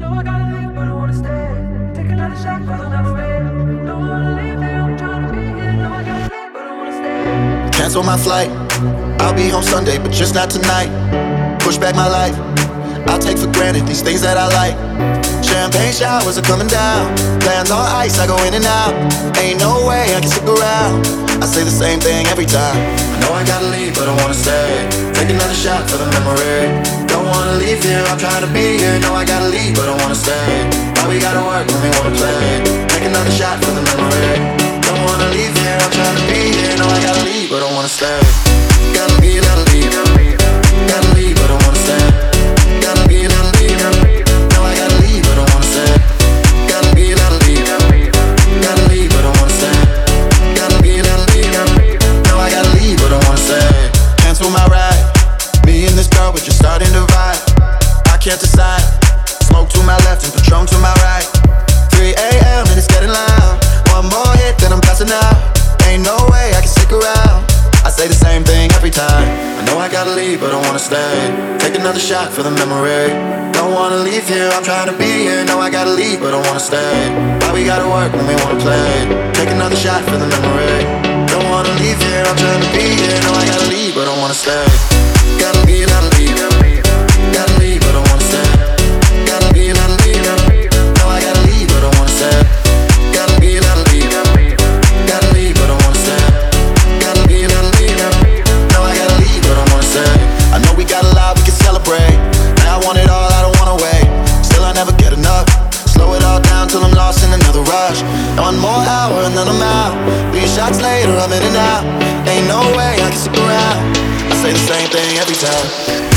know I gotta leave, but I wanna stay. Take another shot for the memory. Don't wanna leave here, I'm trying to be here. Know I gotta leave, but I wanna stay. Cancel my flight, I'll be home Sunday, but just not tonight. Push back my life, I'll take for granted these things that I like. Champagne showers are coming down, plans on ice, I go in and out. Ain't no way I can stick around, I say the same thing every time. I know I gotta leave, but I wanna stay. Take another shot for the memory. Don't wanna leave here, I'm trying to be here. Know I gotta leave, but I wanna stay. Why we gotta work when we wanna play? Take another shot for the memory. Don't wanna leave here, I'm trying to be here. Know I gotta leave, but I wanna stay. Gotta leave, gotta leave. Gotta leave, but I wanna stay. Gotta leave, gotta leave. Know I gotta leave, but I wanna stay. Gotta leave, gotta leave. Gotta leave, but I wanna stay. Gotta leave, gotta leave. Know I gotta leave, but I wanna stay. Cancel my ride. Me and this girl, we're just starting to vibe. I can't decide. Smoke to my left and Patron to my right. 3 a.m. and it's getting loud. One more hit, then I'm passing out. Ain't no way I can stick around, I say the same thing every time. I know I gotta leave, but I wanna stay. Take another shot for the memory. Don't wanna leave here, I'm trying to be here. Know I gotta leave, but I wanna stay. Why we gotta work when we wanna play? Take another shot for the memory. Don't wanna leave here, I'm trying to be here. Know I gotta leave, but I wanna stay. Gotta leave, gotta leave. Gotta leave, but I wanna stay. Gotta leave, gotta leave. Know I gotta leave, but I wanna stay. Gotta leave, gotta leave. Gotta leave, but I wanna stay. Gotta leave, gotta leave. Know I gotta leave, but I wanna stay. I know we got a lot we can celebrate. Now I want it all, I don't wanna wait. Still I never get enough. Slow it all down till I'm lost in another rush. One more hour and then I'm out. 3 shots later, I'm in and out. Ain't no way I can stick around, I say the same thing every time.